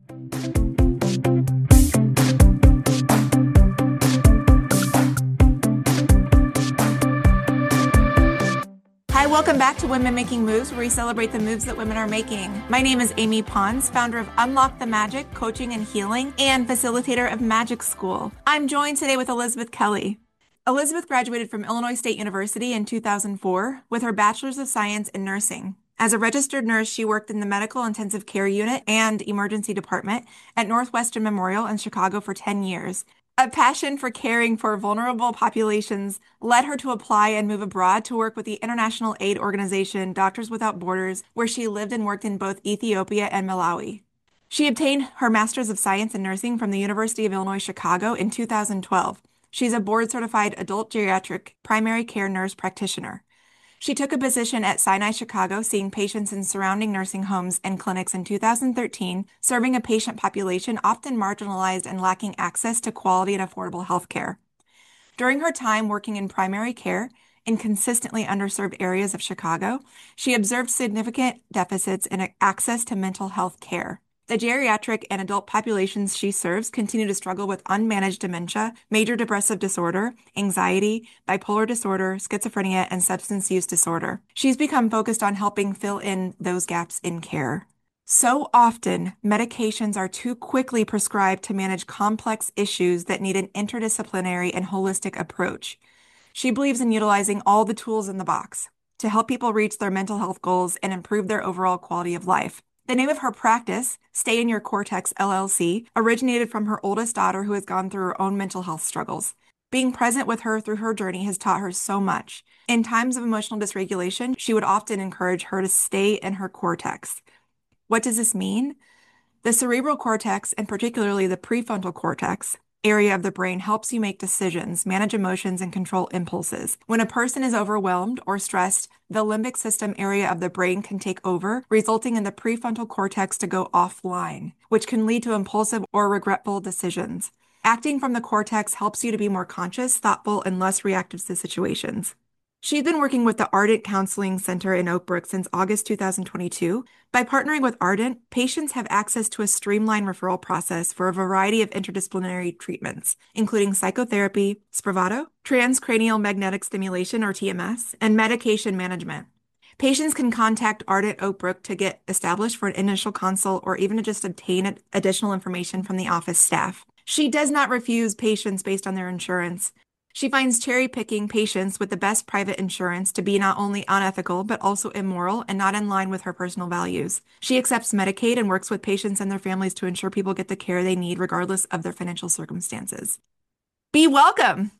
Hi, welcome back to Women Making Moves, where we celebrate the moves that women are making. My name is Amy Pons, founder of Unlock the Magic, Coaching and Healing, and facilitator of Magic School. I'm joined today with Elizabeth Kelly. Elizabeth graduated from Illinois State University in 2004 with her Bachelor's of Science in Nursing. As a registered nurse, she worked in the Medical Intensive Care Unit and Emergency Department at Northwestern Memorial in Chicago for 10 years. A passion for caring for vulnerable populations led her to apply and move abroad to work with the international aid organization Doctors Without Borders, where she lived and worked in both Ethiopia and Malawi. She obtained her Master's of Science in Nursing from the University of Illinois Chicago in 2012. She's a board-certified adult geriatric primary care nurse practitioner. She took a position at Sinai Chicago, seeing patients in surrounding nursing homes and clinics in 2013, serving a patient population often marginalized and lacking access to quality and affordable health care. During her time working in primary care in consistently underserved areas of Chicago, she observed significant deficits in access to mental health care. The geriatric and adult populations she serves continue to struggle with unmanaged dementia, major depressive disorder, anxiety, bipolar disorder, schizophrenia, and substance use disorder. She's become focused on helping fill in those gaps in care. So often, medications are too quickly prescribed to manage complex issues that need an interdisciplinary and holistic approach. She believes in utilizing all the tools in the box to help people reach their mental health goals and improve their overall quality of life. The name of her practice, Stay in Your Cortex LLC, originated from her oldest daughter who has gone through her own mental health struggles. Being present with her through her journey has taught her so much. In times of emotional dysregulation, she would often encourage her to stay in her cortex. What does this mean? The cerebral cortex, and particularly the prefrontal cortex, area of the brain helps you make decisions, manage emotions, and control impulses. When a person is overwhelmed or stressed, the limbic system area of the brain can take over, resulting in the prefrontal cortex to go offline, which can lead to impulsive or regretful decisions. Acting from the cortex helps you to be more conscious, thoughtful, and less reactive to situations. She's been working with the Ardent Counseling Center in Oak Brook since August 2022. By partnering with Ardent, patients have access to a streamlined referral process for a variety of interdisciplinary treatments, including psychotherapy, Spravato, transcranial magnetic stimulation or TMS, and medication management. Patients can contact Ardent Oak Brook to get established for an initial consult or even to just obtain additional information from the office staff. She does not refuse patients based on their insurance. She finds cherry-picking patients with the best private insurance to be not only unethical, but also immoral and not in line with her personal values. She accepts Medicaid and works with patients and their families to ensure people get the care they need, regardless of their financial circumstances. Be welcome.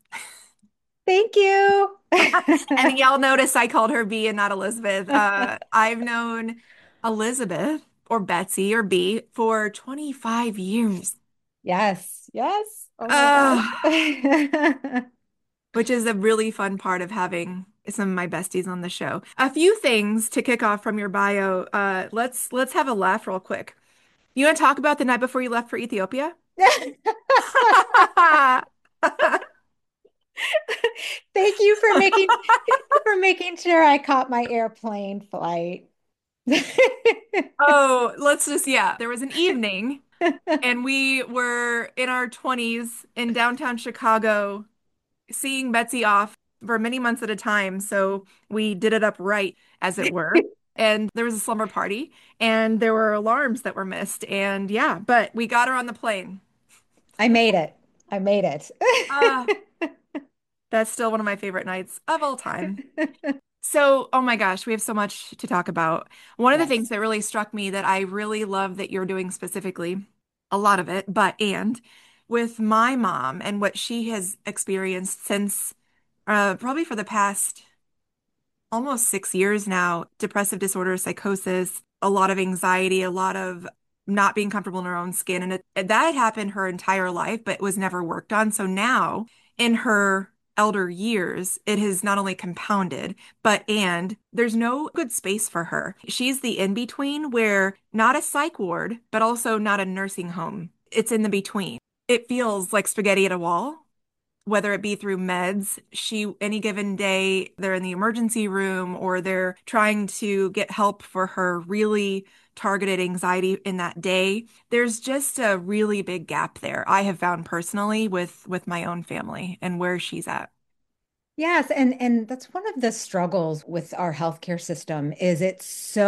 Thank you. And y'all notice I called her B and not Elizabeth. I've known Elizabeth or Betsy or B for 25 years. Yes, yes. Oh my Uh, gosh. which is a really fun part of having some of my besties on the show. A few things to kick off from your bio. Let's have a laugh real quick. You want to talk about the night before you left for Ethiopia? Thank you for making sure I caught my airplane flight. Oh, yeah. There was an evening, and we were in our 20s in downtown Chicago, seeing Betsy off for many months at a time. So we did it up right, as it were. And there was a slumber party, and there were alarms that were missed. And yeah, but we got her on the plane. I made it. I made it. Ah, that's still one of my favorite nights of all time. So, oh my gosh, we have so much to talk about. One of the things Yes. that really struck me that I really love that you're doing specifically, a lot of it, but and with my mom and what she has experienced since probably for the past almost 6 years now, depressive disorder, psychosis, a lot of anxiety, a lot of not being comfortable in her own skin. And that had happened her entire life, but was never worked on. So now in her elder years, it has not only compounded, and there's no good space for her. She's the in between where not a psych ward, but also not a nursing home. It's in the between. It feels like spaghetti at a wall, whether it be through meds. Any given day, they're in the emergency room or they're trying to get help for her really targeted anxiety in that day. There's just a really big gap there, I have found personally with my own family and where she's at. Yes, and that's one of the struggles with our healthcare system is it's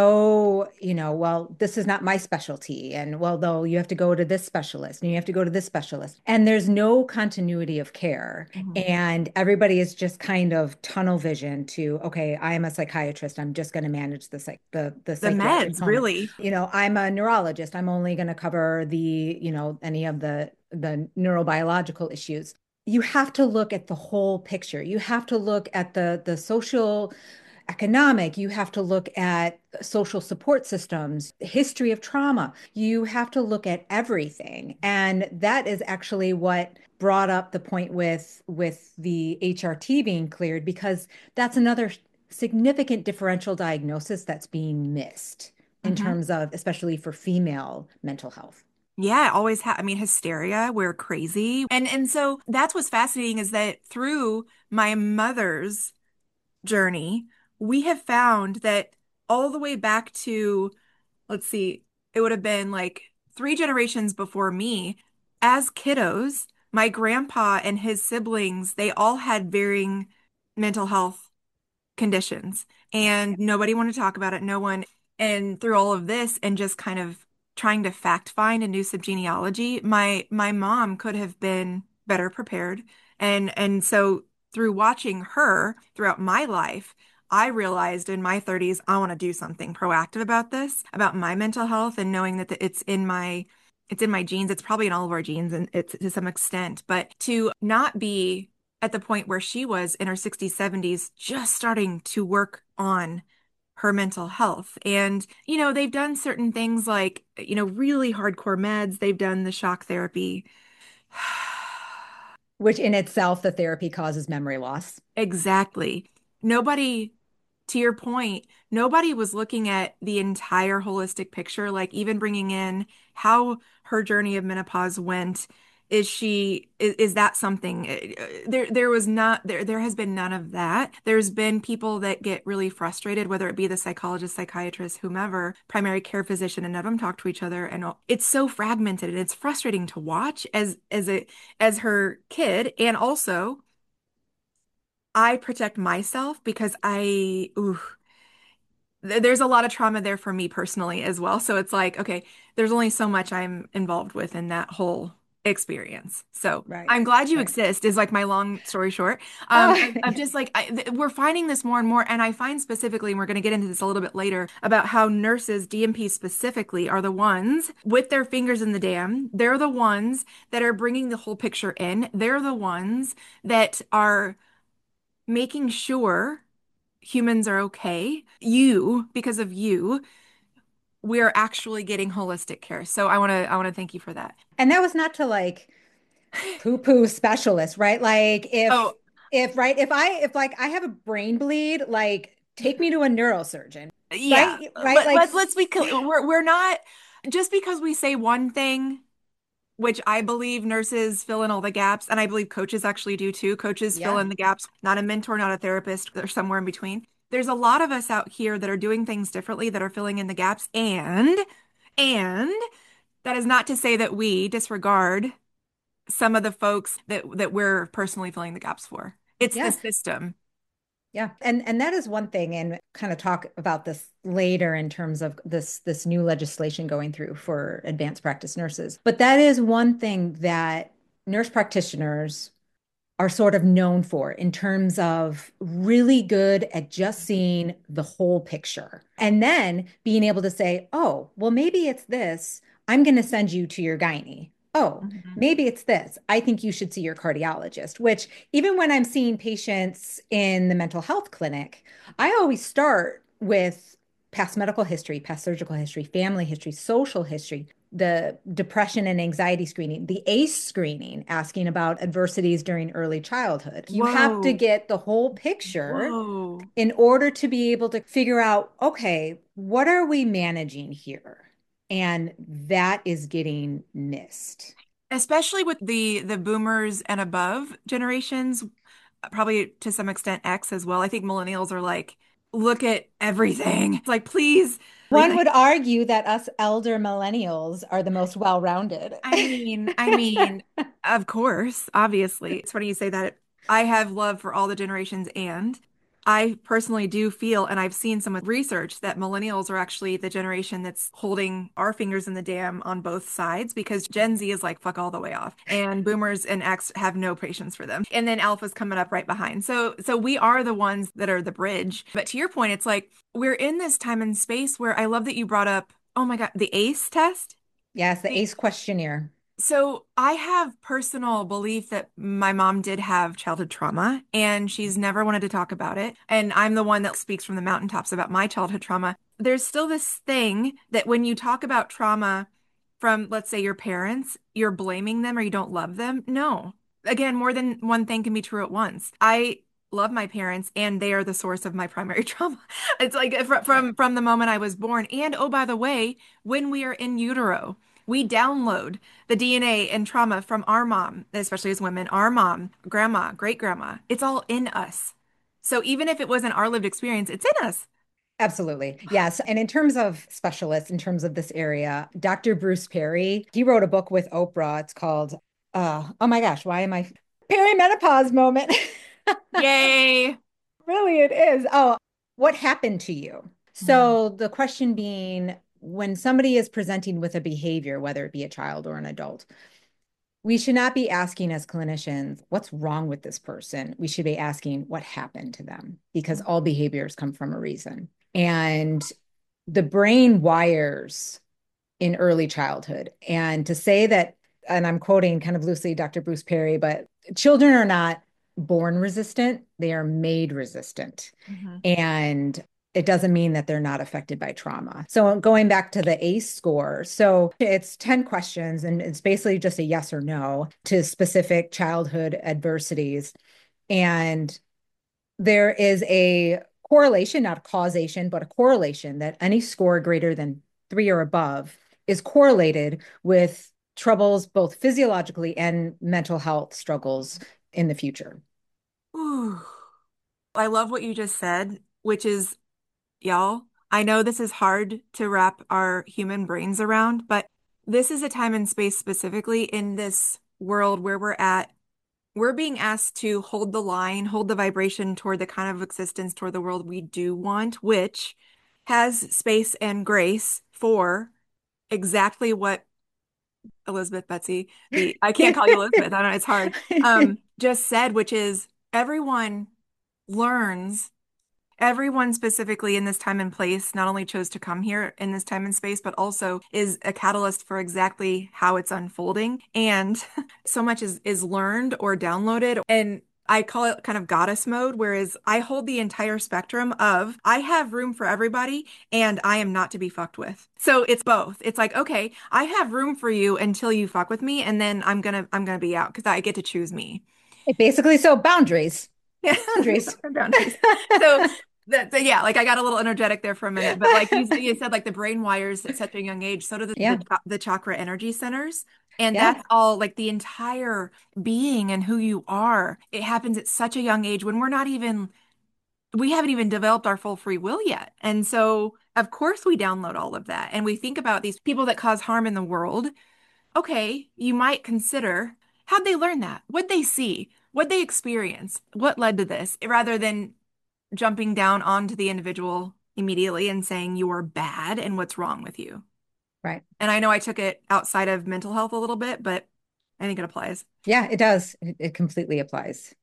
so, well, this is not my specialty. And well, though you have to go to this specialist and you have to go to this specialist. And there's no continuity of care. Mhm. And everybody is just kind of tunnel vision to, okay, I am a psychiatrist. I'm just going to manage the The psychiatric meds, component. really. I'm a neurologist. I'm only going to cover any of the neurobiological issues. You have to look at the whole picture. You have to look at the social, economic, you have to look at social support systems, history of trauma. You have to look at everything. And that is actually what brought up the point with the HRT being cleared, because that's another significant differential diagnosis that's being missed in Mhm. terms of, especially for female mental health. Yeah, always I mean, hysteria, we're crazy. And so that's what's fascinating is that through my mother's journey, we have found that all the way back to, let's see, it would have been like 3 generations before me, as kiddos, my grandpa and his siblings, they all had varying mental health conditions and nobody wanted to talk about it. No one. And through all of this and just kind of trying to fact find a new subgenealogy, my mom could have been better prepared. And so through watching her throughout my life, I realized in my 30s, I want to do something proactive about this, about my mental health and knowing that it's in my genes. It's probably in all of our genes and it's to some extent, but to not be at the point where she was in her 60s, 70s, just starting to work on her mental health. And, they've done certain things like, really hardcore meds. They've done the shock therapy. Which in itself, the therapy causes memory loss. Exactly. Nobody, to your point, nobody was looking at the entire holistic picture, like even bringing in how her journey of menopause went. Is that something there was not there has been none of that. There's been people that get really frustrated, whether it be the psychologist, psychiatrist, whomever, primary care physician, and none of them talk to each other. And it's so fragmented and it's frustrating to watch as her kid. And also I protect myself because there's a lot of trauma there for me personally as well. So it's like, okay, there's only so much I'm involved with in that whole experience. So Right. I'm glad you Right. exist is like my long story short. Oh, I'm just like, we're finding this more and more. And I find specifically, and we're going to get into this a little bit later, about how nurses, DMP specifically, are the ones with their fingers in the dam. They're the ones that are bringing the whole picture in. They're the ones that are making sure humans are okay. Because of you, we're actually getting holistic care. So I want to thank you for that. and that was not to like poo-poo specialist, right? Like Oh, if like I have a brain bleed, like take me to a neurosurgeon, yeah. right? Right? Like Let's be clear. We're not just because we say one thing, which I believe nurses fill in all the gaps, and I believe coaches actually do too. Coaches fill yeah. in the gaps, not a mentor, not a therapist. They're somewhere in between. There's a lot of us out here that are doing things differently that are filling in the gaps, and that is not to say that we disregard some of the folks that we're personally filling the gaps for. It's the Yeah. system. Yeah. And that is one thing, and kind of talk about this later in terms of this new legislation going through for advanced practice nurses. But that is one thing that nurse practitioners are sort of known for in terms of really good at just seeing the whole picture and then being able to say, oh, well, maybe it's this. I'm going to send you to your gynae. Oh, Mhm. maybe it's this. I think you should see your cardiologist, which even when I'm seeing patients in the mental health clinic, I always start with past medical history, past surgical history, family history, social history, the depression and anxiety screening, the ACE screening, asking about adversities during early childhood. You have to Whoa. get the whole picture Whoa. in order to be able to figure out, okay, what are we managing here? And that is getting missed. Especially with the boomers and above generations, probably to some extent X as well. I think millennials are like look at everything. It's like, please. One would argue that us elder millennials are the most well-rounded. I mean, of course, obviously. It's funny you say that. I have love for all the generations, and I personally do feel, and I've seen some research that millennials are actually the generation that's holding our fingers in the dam on both sides because Gen Z is like fuck all the way off, and boomers and X have no patience for them. And then Alpha's coming up right behind. So we are the ones that are the bridge. But to your point, it's like we're in this time and space where I love that you brought up, oh my God, the ACE test. Yes, the ACE questionnaire. So I have personal belief that my mom did have childhood trauma and she's never wanted to talk about it. And I'm the one that speaks from the mountaintops about my childhood trauma. There's still this thing that when you talk about trauma from, let's say, your parents, you're blaming them or you don't love them. No. Again, more than one thing can be true at once. I love my parents and they are the source of my primary trauma. It's like from the moment I was born. And oh, by the way, when we are in utero, we download the DNA and trauma from our mom, especially as women, our mom, grandma, great grandma. It's all in us. So even if it wasn't our lived experience, it's in us. Absolutely. Yes. And in terms of specialists, in terms of this area, Dr. Bruce Perry, he wrote a book with Oprah. It's called, oh my gosh, why am I perimenopause moment? Yay. Really, it is. Oh, what happened to you? Mhm. So the question being, when somebody is presenting with a behavior, whether it be a child or an adult, we should not be asking as clinicians, what's wrong with this person? We should be asking what happened to them because all behaviors come from a reason. And the brain wires in early childhood. And to say that, and I'm quoting kind of loosely Dr. Bruce Perry, but children are not born resistant, they are made resistant. Mhm. And it doesn't mean that they're not affected by trauma. So going back to the ACE score, so it's 10 questions and it's basically just a yes or no to specific childhood adversities. And there is a correlation, not a causation, but a correlation that any score greater than 3 or above is correlated with troubles, both physiologically and mental health struggles in the future. Ooh. I love what you just said, which is, y'all, I know this is hard to wrap our human brains around, but this is a time and space specifically in this world where we're at. We're being asked to hold the line, hold the vibration toward the kind of existence, toward the world we do want, which has space and grace for exactly what Elizabeth Betsy, the I can't call you Elizabeth, I don't know, it's hard. Just said, which is everyone learns. Everyone specifically in this time and place not only chose to come here in this time and space, but also is a catalyst for exactly how it's unfolding. And so much is learned or downloaded. And I call it kind of goddess mode, whereas I hold the entire spectrum of I have room for everybody and I am not to be fucked with. So it's both. It's like, okay, I have room for you until you fuck with me, and then I'm gonna be out because I get to choose me. Basically, so boundaries, Yeah, boundaries. boundaries. So yeah, like I got a little energetic there for a minute, but like you said, like the brain wires at such a young age, so do Yeah, the chakra energy centers. And that's yeah, all like the entire being and who you are. It happens at such a young age when we haven't even developed our full free will yet. And so, of course, we download all of that and we think about these people that cause harm in the world. Okay, you might consider how'd they learn that? What'd they see? What'd they experience? What led to this? Rather than jumping down onto the individual immediately and saying you're bad and what's wrong with you. right. And I know I took it outside of mental health a little bit, but I think it applies. Yeah, it does. It completely applies.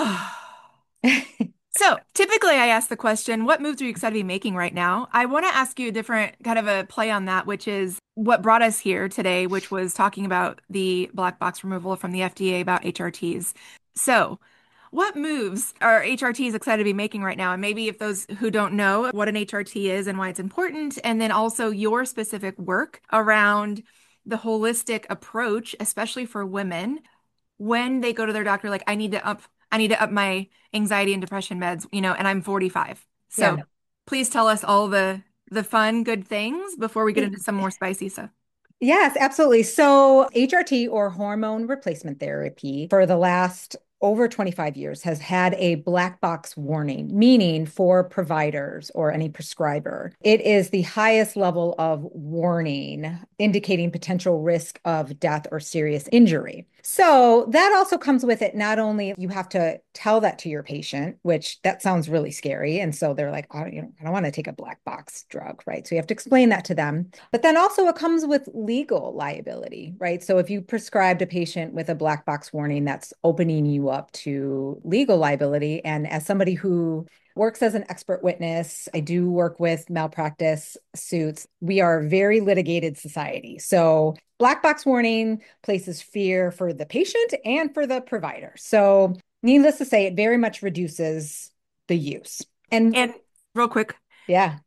So typically I ask the question, what moves are you excited to be making right now? I want to ask you a different kind of a play on that, which is what brought us here today, which was talking about the black box removal from the FDA about HRTs. So what moves are HRTs excited to be making right now? And maybe if those who don't know what an HRT is and why it's important, and then also your specific work around the holistic approach, especially for women when they go to their doctor, like I need to up my anxiety and depression meds, and I'm 45. So Yeah. please tell us all the fun, good things before we get into some more spicy stuff. Yes, absolutely. So HRT or hormone replacement therapy for the last over 25 years has had a black box warning, meaning for providers or any prescriber. It is the highest level of warning indicating potential risk of death or serious injury. So that also comes with it. Not only you have to tell that to your patient, which that sounds really scary. And so they're like, oh, I don't want to take a black box drug, right? So you have to explain that to them. But then also it comes with legal liability, right? So if you prescribed a patient with a black box warning, that's opening you up to legal liability. And as somebody who works as an expert witness, I do work with malpractice suits. We are a very litigated society. So black box warning places fear for the patient and for the provider. So needless to say, it very much reduces the use. And And real quick, yeah.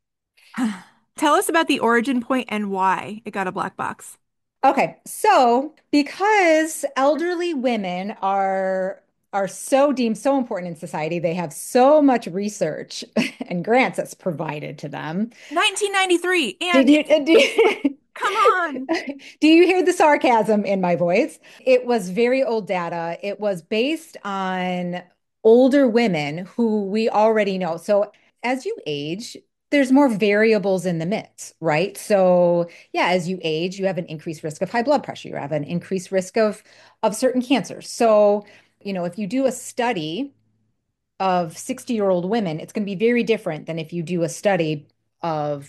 tell us about the origin point and why it got a black box. Okay, so because elderly women are so deemed so important in society, they have so much research and grants that's provided to them. 1993, Did and you, it's do you come on. do you hear the sarcasm in my voice? It was very old data. It was based on older women who we already know. So as you age, there's more variables in the mix, right? So yeah, as you age, you have an increased risk of high blood pressure. You have an increased risk of certain cancers. So, if you do a study of 60-year-old women, it's going to be very different than if you do a study of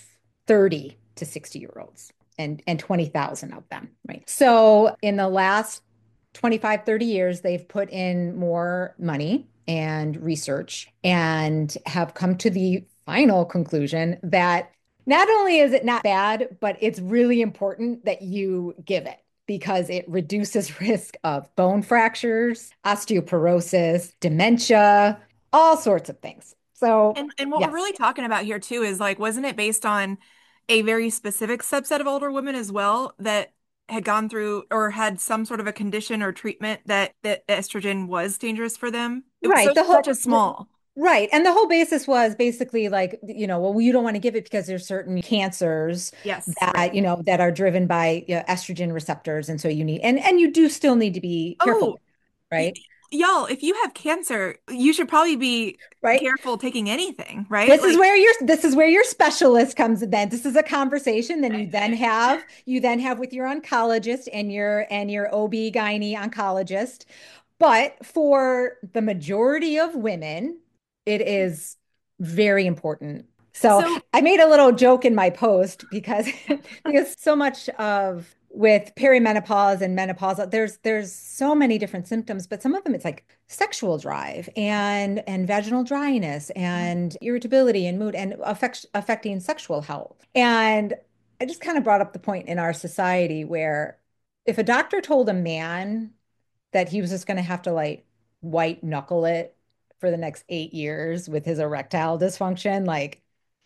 30 to 60-year-olds and 20,000 of them, right? So in the last 25, 30 years, they've put in more money and research and have come to the final conclusion that not only is it not bad, but it's really important that you give it because it reduces risk of bone fractures, osteoporosis, dementia, all sorts of things. So, And what we're yes, really talking about here too is like, wasn't it based on a very specific subset of older women as well that had gone through or had some sort of a condition or treatment that estrogen was dangerous for them? It was right. so such a small. Right. And the whole basis was basically like, well, you don't want to give it because there's certain cancers Yes, right. that are driven by estrogen receptors. And so you need, and you do still need to be careful, Oh, y right? y'all, if you have cancer, you should probably be Right. careful taking anything, right? This is where your specialist comes in. Then this is a conversation. Then you then have with your oncologist and your OB/GYN oncologist. But for the majority of women, it is very important. So So, I made a little joke in my post because because so much of with perimenopause and menopause, there's so many different symptoms, but some of them it's like sexual drive and vaginal dryness and irritability and mood and affecting sexual health. And I just kind of brought up the point in our society where if a doctor told a man that he was just going to have to like white knuckle it for the next 8 years with his erectile dysfunction, like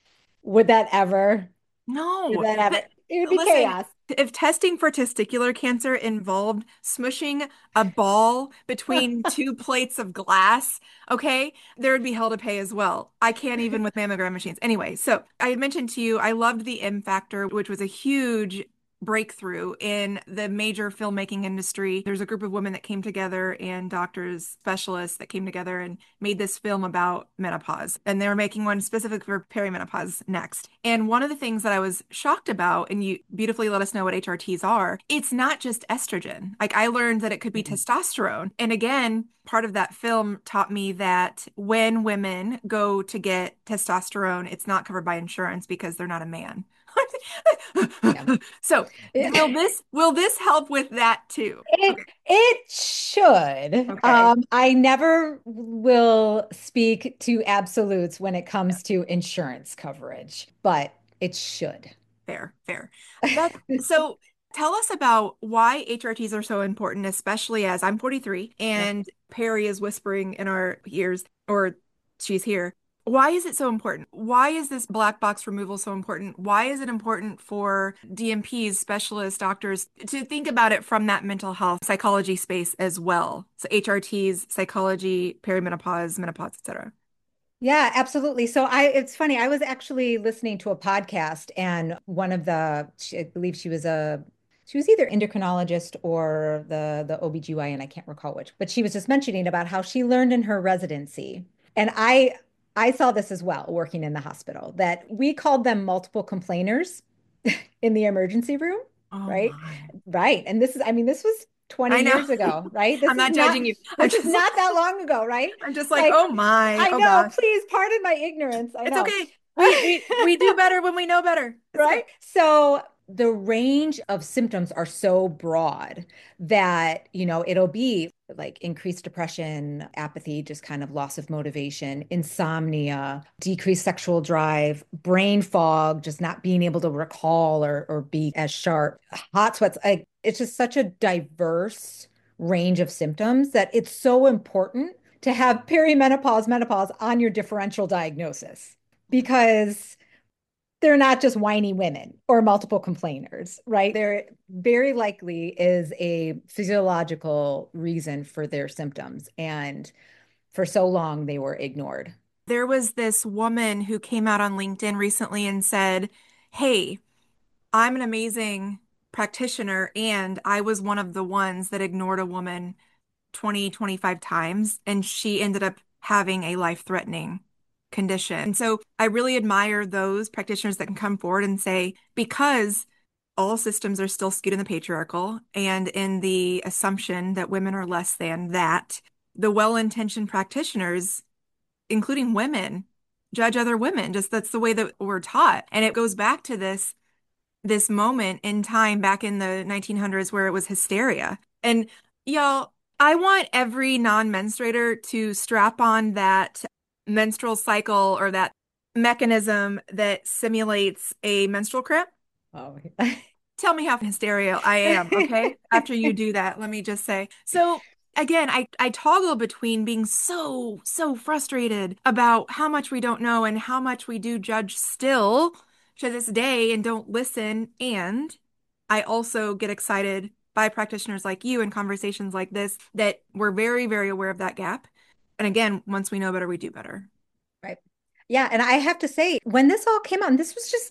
would that ever, would no, that ever, but it would be listen, chaos. if testing for testicular cancer involved smushing a ball between two plates of glass, okay, there would be hell to pay as well. I can't even with mammogram machines. Anyway, so I had mentioned to you, I loved the M Factor, which was a huge breakthrough in the major filmmaking industry. There's a group of women that came together and doctors, specialists that came together and made this film about menopause. And they were making one specific for perimenopause next. And one of the things that I was shocked about, and you beautifully let us know what HRTs are, it's not just estrogen. Like I learned that it could be testosterone. And again, part of that film taught me that when women go to get testosterone, it's not covered by insurance because they're not a man. Yeah. So will this help with that too? It Okay. it should. Okay. I never will speak to absolutes when it comes to insurance coverage, but it should. Fair, fair. That so tell us about why HRTs are so important, especially as I'm 43 Yeah. and Perry is whispering in our ears, or she's here. Why is it so important? Why is this black box removal so important? Why is it important for DMPs, specialists, doctors to think about it from that mental health psychology space as well? So HRTs, psychology, perimenopause, menopause, etc. Yeah, absolutely. So it's funny. I was actually listening to a podcast and one of the, I believe she was a She was either endocrinologist or the OBGYN, I can't recall which, but she was just mentioning about how she learned in her residency. And I saw this as well working in the hospital that we called them multiple complainers in the emergency room, Oh right? my. Right. And this is, I mean, this was 20 I know. years ago, right? I'm not judging you. This is not that long ago, right? I'm just like, Like, oh my, I oh know, gosh. please pardon my ignorance. I It's know. okay. We do better when we know better. It's Right? okay. So the range of symptoms are so broad that, it'll be like increased depression, apathy, just kind of loss of motivation, insomnia, decreased sexual drive, brain fog, just not being able to recall or be as sharp, hot sweats. Like it's just such a diverse range of symptoms that it's so important to have perimenopause, menopause on your differential diagnosis because they're not just whiny women or multiple complainers, right? There very likely is a physiological reason for their symptoms. And for so long, they were ignored. There was this woman who came out on LinkedIn recently and said, hey, I'm an amazing practitioner, and I was one of the ones that ignored a woman 20, 25 times, and she ended up having a life-threatening condition. And so I really admire those practitioners that can come forward and say, because all systems are still skewed in the patriarchal and in the assumption that women are less than that, the well-intentioned practitioners, including women, judge other women. Just that's the way that we're taught. And it goes back to this moment in time back in the 1900s where it was hysteria. And y'all, I want every non-menstruator to strap on that menstrual cycle or that mechanism that simulates a menstrual cramp. Oh, Tell me how hysteria I am, okay? After you do that, let me just say. So again, I toggle between being so frustrated about how much we don't know and how much we do judge still to this day and don't listen. And I also get excited by practitioners like you and conversations like this that we're very aware of that gap. And again, once we know better, we do better. right. Yeah, and I have to say, when this all came out, and this was just,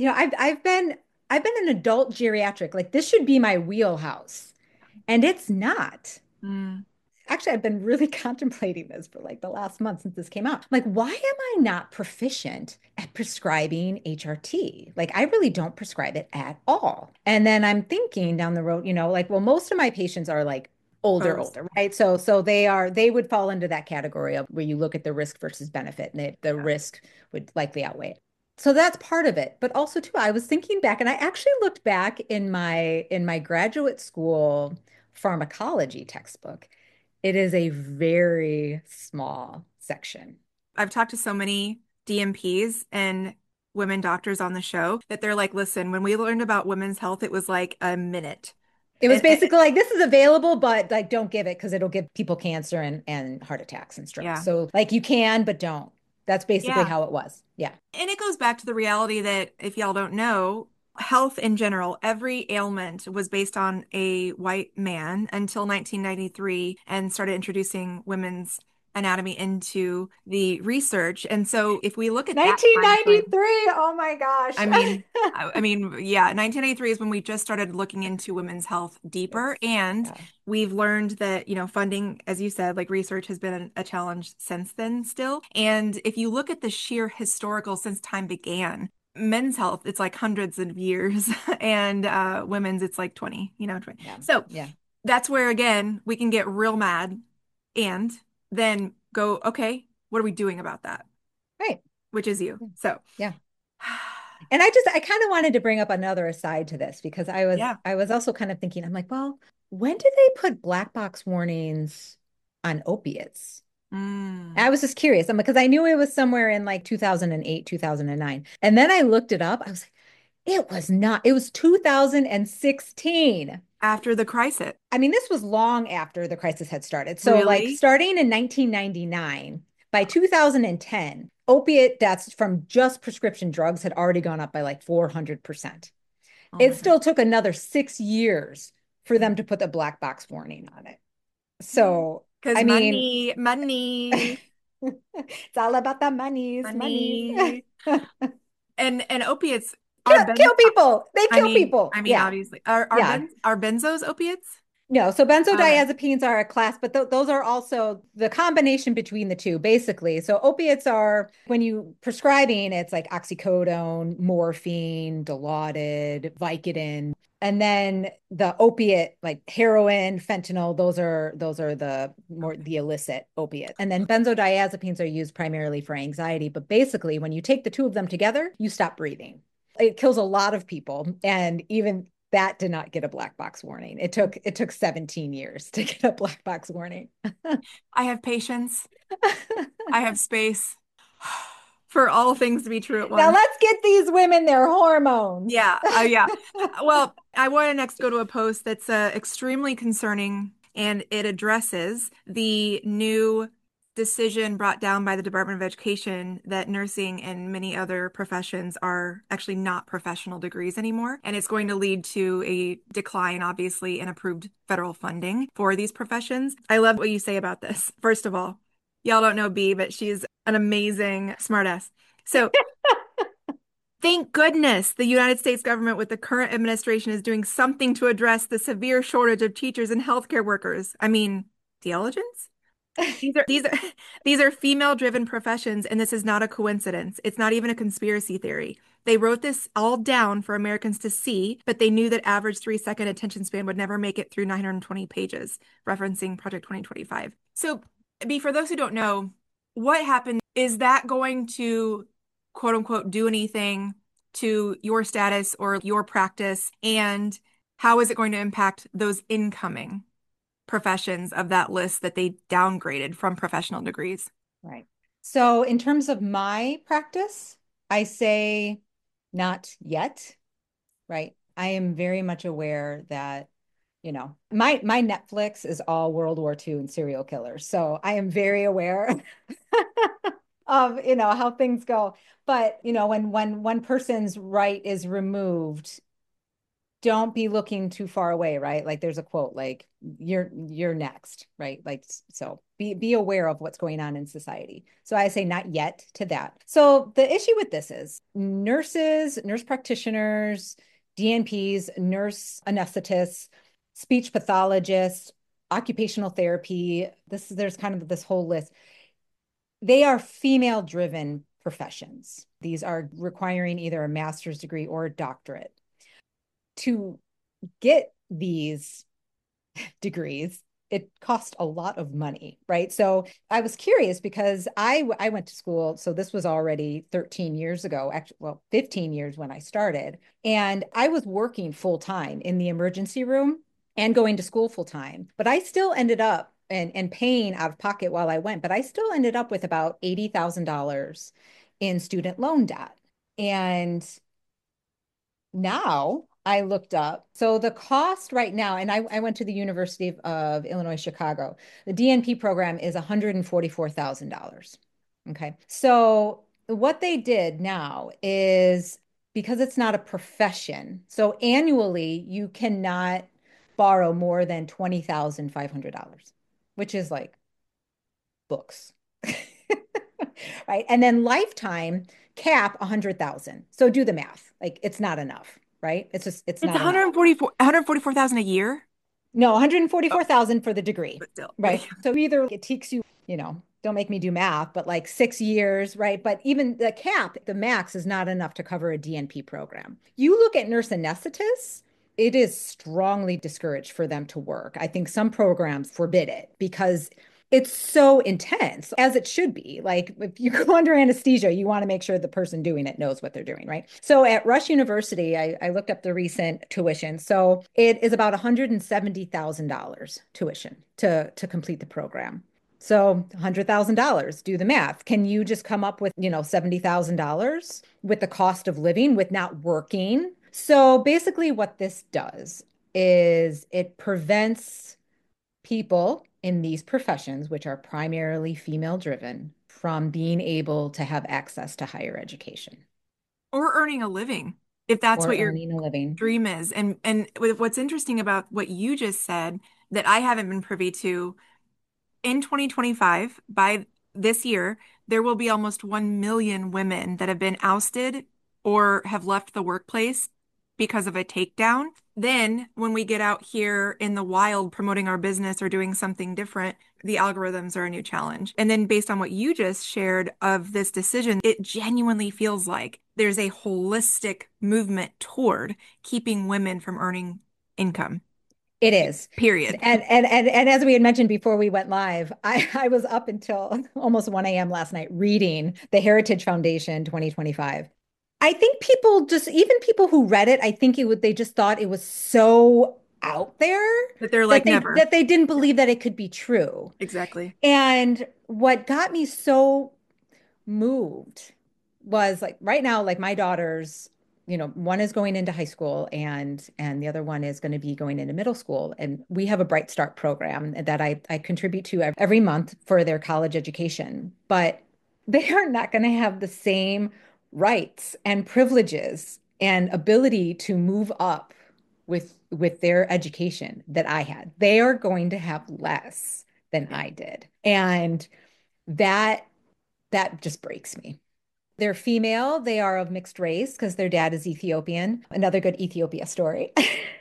I've been an adult geriatric. Like this should be my wheelhouse, and it's not. Mm, Actually, I've been really contemplating this for like the last month since this came out. Like, why am I not proficient at prescribing HRT? Like, I really don't prescribe it at all. And then I'm thinking down the road, like, well, most of my patients are like exposed. older, right? So they would fall into that category of where you look at the risk versus benefit, and the Yeah. risk would likely outweigh it. So that's part of it. But also too, I was thinking back and I actually looked back in my graduate school pharmacology textbook. It is a very small section. I've talked to so many DMPs and women doctors on the show that they're like, listen, when we learned about women's health, it was like a minute. It was And basically like this is available, but like don't give it because it'll give people cancer and heart attacks and strokes. yeah. So like you can, but don't. That's basically Yeah. how it was. Yeah. And it goes back to the reality that if y'all don't know, health in general, every ailment was based on a white man until 1993 and started introducing women's anatomy into the research. And so if we look at that time frame, 1993. Oh my gosh. I mean, yeah, 1983 is when we just started looking into women's health deeper. It's And yeah. we've learned that, funding, as you said, like research has been a challenge since then still. And if you look at the sheer historical since time began, men's health, it's like hundreds of years, and women's, it's like 20, 20. Yeah. So Yeah. that's where, again, we can get real mad and then go, okay, what are we doing about that? Right. Which is you. So, Yeah. And I kind of wanted to bring up another aside to this because I was yeah. I was also kind of thinking, I'm like, well, when did they put black box warnings on opiates? And Mm. I was just curious. Because I knew it was somewhere in like 2008, 2009. And then I looked it up. I was like, it was not, it was 2016. After the crisis. I mean, this was long after the crisis had started. So, like, Really? starting in 1999, by 2010, opiate deaths from just prescription drugs had already gone up by like 400%. Oh It my God. still took another 6 years for them to put the black box warning on it. So, Because I mean, money, it's all about the monies, monies. money. And opiates, Are ben Kill people. They I kill mean, people. Yeah. obviously, Yeah. are benzos opiates? No, so Okay. benzodiazepines are a class, but th those are also the combination between the two, basically. So opiates are when you prescribing, it's like oxycodone, morphine, Dilaudid, Vicodin, and then the opiate like heroin, fentanyl. Those are the more Okay. the illicit opiates. And then benzodiazepines are used primarily for anxiety, but basically, when you take the two of them together, you stop breathing. It kills a lot of people, and even that did not get a black box warning. It took 17 years to get a black box warning. I have patience. I have space for all things to be true at Now once. let's get these women their hormones. Yeah. Oh, yeah. Well, I want to next go to a post that's extremely concerning, and it addresses the new decision brought down by the Department of Education that nursing and many other professions are actually not professional degrees anymore. And it's going to lead to a decline, obviously, in approved federal funding for these professions. I love what you say about this. First of all, y'all don't know B, but she's an amazing smartass. So, thank goodness the United States government with the current administration is doing something to address the severe shortage of teachers and healthcare workers. I mean, theologians? These are these are female-driven professions, and this is not a coincidence. It's not even a conspiracy theory. They wrote this all down for Americans to see, but they knew that average 3-second attention span would never make it through 920 pages, referencing Project 2025. So, B, for those who don't know, what happened is that going to quote unquote do anything to your status or your practice, and how is it going to impact those incoming professions of that list that they downgraded from professional degrees? Right. So in terms of my practice, I say not yet, right? I am very much aware that, my Netflix is all World War II and serial killers. So I am very aware of, how things go. But, when one person's right is removed, don't be looking too far away, right? Like there's a quote like you're next, right? Like so be aware of what's going on in society. So I say not yet to that. So the issue with this is nurses, nurse practitioners, DNPs, nurse anesthetists, speech pathologists, occupational therapy, there's kind of this whole list. They are female driven professions. These are requiring either a master's degree or a doctorate. To get these degrees, it cost a lot of money, right? So I was curious because I went to school, so this was already 13 years ago, actually, well, 15 years when I started, and I was working full time in the emergency room and going to school full time, but I still ended up and paying out of pocket while I went, but I still ended up with about $80,000 in student loan debt. And now I looked up. So the cost right now, and I went to the University of Illinois, Chicago. The DNP program is $144,000. Okay. So what they did now is because it's not a profession, so annually you cannot borrow more than $20,500, which is like books. Right. And then lifetime cap 100,000. So do the math. Like it's not enough, right? It's It's not enough. 144,000 a year. No, Oh, 144,000 for the degree, but still. right? So either it takes you, don't make me do math, but like 6 years, right? But even the cap, the max is not enough to cover a DNP program. You look at nurse anesthetists, it is strongly discouraged for them to work. I think some programs forbid it because it's so intense, as it should be. Like if you go under anesthesia, you want to make sure the person doing it knows what they're doing, right? So at Rush University, I looked up the recent tuition. So it is about $170,000 tuition to complete the program. So $100,000, do the math. Can you just come up with, $70,000 with the cost of living with not working? So basically what this does is it prevents people in these professions, which are primarily female driven, from being able to have access to higher education Or earning a living, if that's or what your earning a living. dream is. And what's interesting about what you just said that I haven't been privy to, in 2025, by this year, there will be almost 1 million women that have been ousted or have left the workplace because of a takedown. Then, when we get out here in the wild promoting our business or doing something different, the algorithms are a new challenge. And then, based on what you just shared of this decision, it genuinely feels like there's a holistic movement toward keeping women from earning income, It is. period. And as we had mentioned before we went live, I was up until almost 1 a.m. last night reading the Heritage Foundation 2025. I think people just, even people who read it, I think they just thought it was so out there But they're like, never. that they didn't believe that it could be true. Exactly. And what got me so moved was like right now, like my daughters, one is going into high school and the other one is going to be going into middle school. And we have a Bright Start program that I contribute to every month for their college education. But they are not going to have the same rights and privileges and ability to move up with their education that I had. They are going to have less than Yeah. I did. And that that just breaks me. They're female. They are of mixed race because their dad is Ethiopian. Another good Ethiopia story.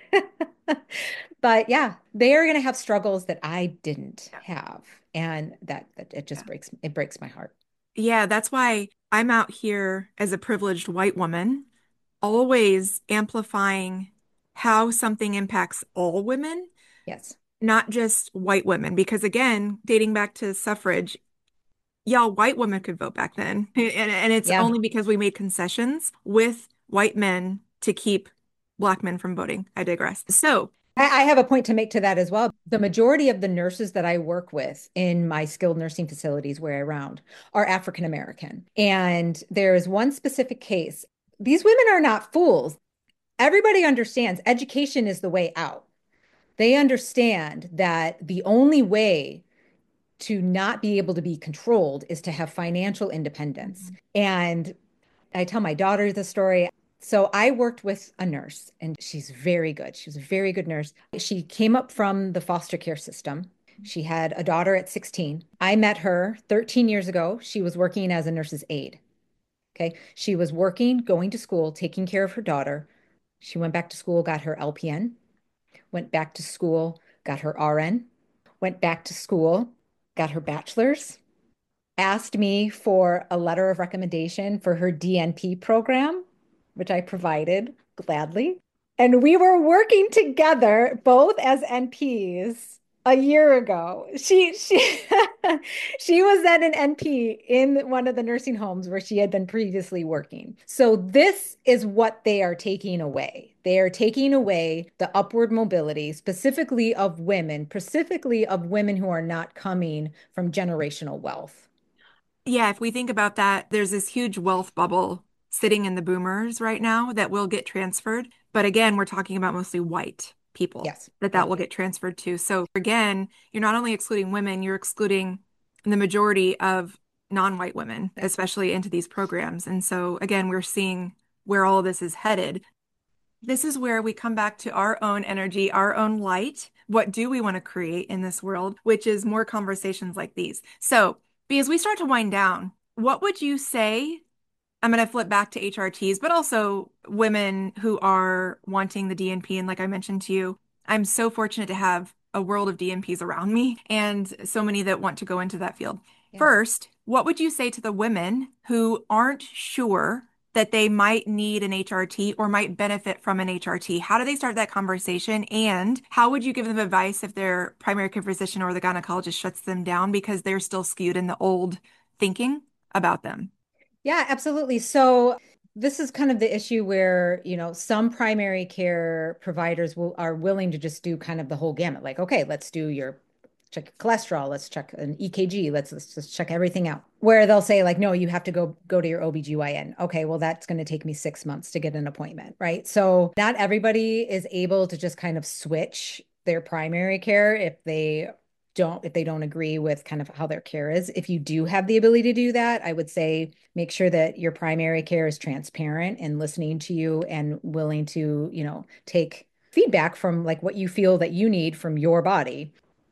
But yeah, they are going to have struggles that I didn't Yeah. have. And that it just Yeah. breaks my heart. Yeah, that's why I'm out here as a privileged white woman, always amplifying how something impacts all women, Yes. not just white women. Because again, dating back to suffrage, y'all, white women could vote back then. And it's Yeah. only because we made concessions with white men to keep black men from voting. I digress. So, I have a point to make to that as well. The majority of the nurses that I work with in my skilled nursing facilities where I round are African American. And there is one specific case. These women are not fools. Everybody understands education is the way out. They understand that the only way to not be able to be controlled is to have financial independence. mhm. And I tell my daughter the story. So I worked with a nurse and she's very good. She was a very good nurse. She came up from the foster care system. She had a daughter at 16. I met her 13 years ago. She was working as a nurse's aide. Okay. She was working, going to school, taking care of her daughter. She went back to school, got her LPN, went back to school, got her RN, went back to school, got her bachelor's, asked me for a letter of recommendation for her DNP program, which I provided gladly. And we were working together both as NPs a year ago. She was then an NP in one of the nursing homes where she had been previously working. So this is what they are taking away. They are taking away the upward mobility, specifically of women who are not coming from generational wealth. Yeah, if we think about that, there's this huge wealth bubble sitting in the boomers right now that will get transferred. But again, we're talking about mostly white people Yes, that right. will get transferred to. So again, you're not only excluding women, you're excluding the majority of non-white women, Yes. especially into these programs. And so again, we're seeing where all of this is headed. This is where we come back to our own energy, our own light. What do we want to create in this world, which is more conversations like these. So, as we start to wind down, what would you say? I'm going to flip back to HRTs, but also women who are wanting the DNP. And like I mentioned to you, I'm so fortunate to have a world of DNPs around me and so many that want to go into that field. Yes. First, what would you say to the women who aren't sure that they might need an HRT or might benefit from an HRT? How do they start that conversation? And how would you give them advice if their primary care physician or the gynecologist shuts them down because they're still skewed in the old thinking about them? Yeah, absolutely. So this is kind of the issue where, some primary care providers are willing to just do kind of the whole gamut. Like, okay, let's do your check your cholesterol, let's check an EKG, let's just check everything out. Where they'll say like, no, you have to go to your OBGYN. Okay, well, that's going to take me 6 months to get an appointment, right? So not everybody is able to just kind of switch their primary care if they don't agree with kind of how their care is. If you do have the ability to do that, I would say make sure that your primary care is transparent and listening to you and willing to, take feedback from like what you feel that you need from your body.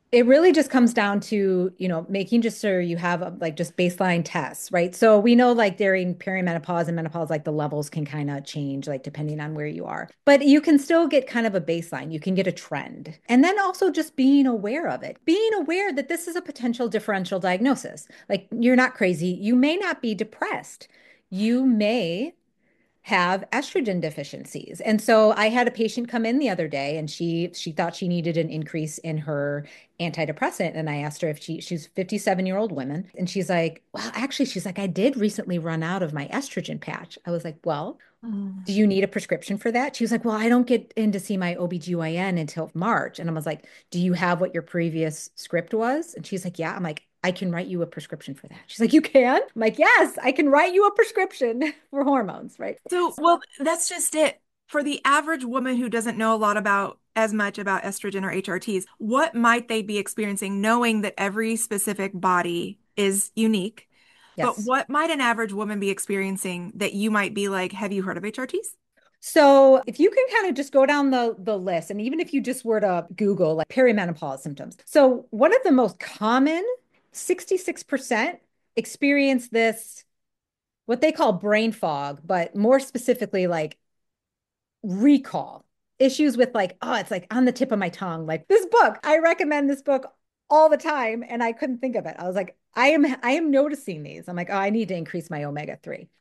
It really just comes down to, making just sure you have like just baseline tests, right? So we know like during perimenopause and menopause, like the levels can kind of change, like depending on where you are. But you can still get kind of a baseline. You can get a trend. And then also just being aware of it, being aware that this is a potential differential diagnosis. Like you're not crazy. You may not be depressed. You may have estrogen deficiencies. And so I had a patient come in the other day and she thought she needed an increase in her antidepressant. And I asked her if she's a 57-year-old woman. And she's like, well, actually, she's like, I did recently run out of my estrogen patch. I was like, well, Mm. do you need a prescription for that? She was like, well, I don't get in to see my OBGYN until March. And I was like, do you have what your previous script was? And she's like, yeah. I'm like, I can write you a prescription for that. She's like, you can? I'm like, yes, I can write you a prescription for hormones, right? So, well, that's just it. For the average woman who doesn't know a lot about as much about estrogen or HRTs, what might they be experiencing knowing that every specific body is unique? But Yes. what might an average woman be experiencing that you might be like, have you heard of HRTs? So if you can kind of just go down the list, and even if you just were to Google like perimenopause symptoms. So one of the most common, 66% experience this, what they call brain fog, but more specifically like recall issues with like, oh, it's like on the tip of my tongue. Like this book, I recommend this book all the time, and I couldn't think of it. I was like, I am noticing these. I'm like, oh, I need to increase my omega-3.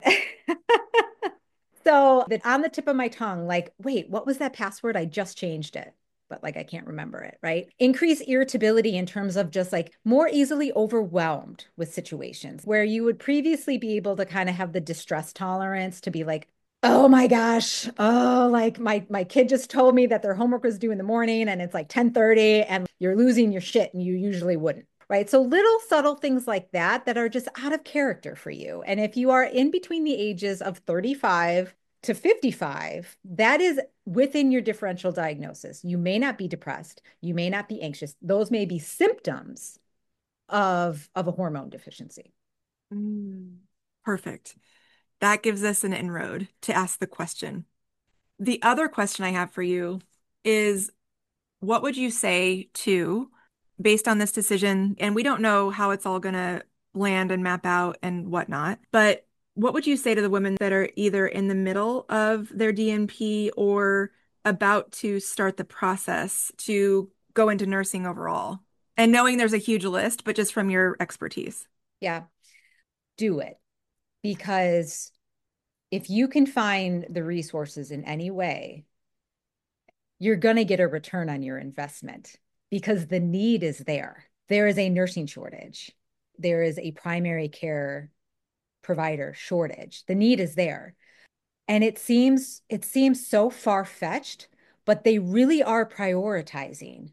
So that on the tip of my tongue, like, wait, what was that password? I just changed it, but like I can't remember it, right? Increase irritability in terms of just like more easily overwhelmed with situations where you would previously be able to kind of have the distress tolerance to be like, oh my gosh, oh, like my kid just told me that their homework was due in the morning and it's like 10:30 and you're losing your shit and you usually wouldn't. Right. So little subtle things like that that are just out of character for you. And if you are in between the ages of 35 to 55, that is within your differential diagnosis. You may not be depressed. You may not be anxious. Those may be symptoms of a hormone deficiency. Mm. Perfect. That gives us an inroad to ask the question. The other question I have for you is what would you say to, based on this decision, and we don't know how it's all going to land and map out and whatnot, but what would you say to the women that are either in the middle of their DNP or about to start the process to go into nursing overall? And knowing there's a huge list, but just from your expertise. Yeah, do it because if you can find the resources in any way, you're going to get a return on your investment because the need is there. There is a nursing shortage. There is a primary care provider shortage. The need is there. And it seems so far-fetched, but they really are prioritizing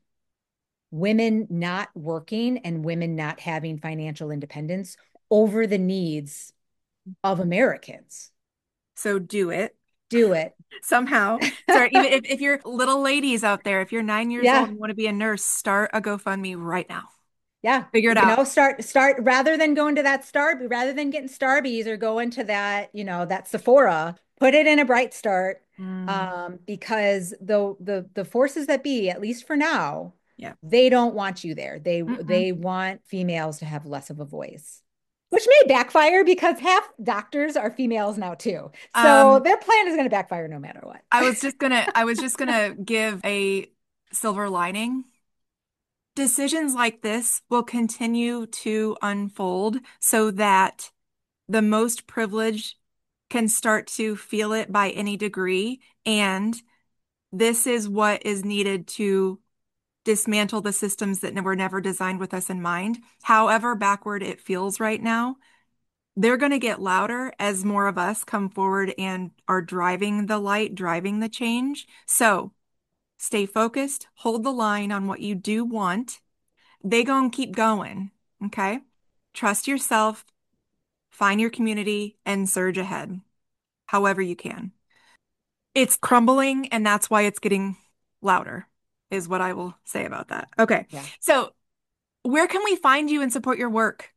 women not working and women not having financial independence over the needs of Americans. So do it Do it. somehow. Sorry, even if you're little ladies out there, if you're 9 years old Yeah. and want to be a nurse, start a GoFundMe right now. Yeah. Figure it out. Start rather than going to that rather than getting Starbies or going to that, that Sephora, put it in a Bright Start. Mm, Because the forces that be, at least for now, yeah. they don't want you there. They Mm-mm. they want females to have less of a voice, which may backfire because half doctors are females now too. So Um, their plan is going to backfire no matter what. I was just gonna give a silver lining. Decisions like this will continue to unfold so that the most privileged can start to feel it by any degree. And this is what is needed to dismantle the systems that were never designed with us in mind. However backward it feels right now, they're going to get louder as more of us come forward and are driving the light, driving the change. So stay focused, hold the line on what you do want. They going to keep going. Okay. Trust yourself, find your community, and surge ahead however you can. It's crumbling, and that's why it's getting louder, is what I will say about that. Okay. Yeah. So, where can we find you and support your work?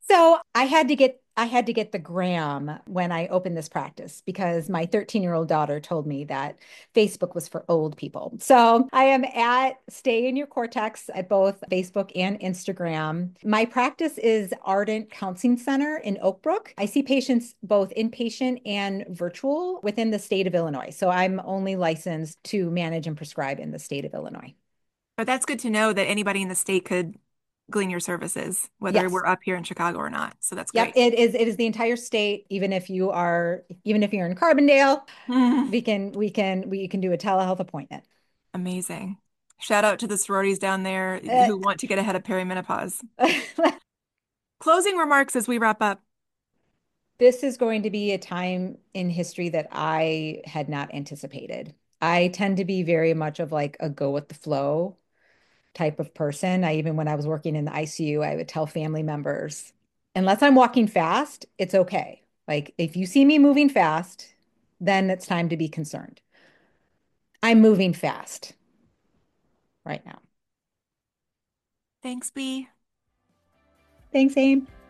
So I had to get the gram when I opened this practice because my 13-year-old daughter told me that Facebook was for old people. So I am at Stay in Your Cortex at both Facebook and Instagram. My practice is Ardent Counseling Center in Oak Brook. I see patients both inpatient and virtual within the state of Illinois. So I'm only licensed to manage and prescribe in the state of Illinois. But that's good to know that anybody in the state could glean your services, whether Yes. we're up here in Chicago or not. So that's Yep, great. it is the entire state, even if you're in Carbondale, Mm, we can do a telehealth appointment. amazing. Shout out to the sororities down there Uh, who want to get ahead of perimenopause. Closing remarks as we wrap up. this is going to be a time in history that I had not anticipated. I tend to be very much of like a go with the flow type of person. I even when I was working in the ICU, I would tell family members, unless I'm walking fast, it's okay. Like if you see me moving fast, then it's time to be concerned. I'm moving fast right now. Thanks, B. Thanks, Aim.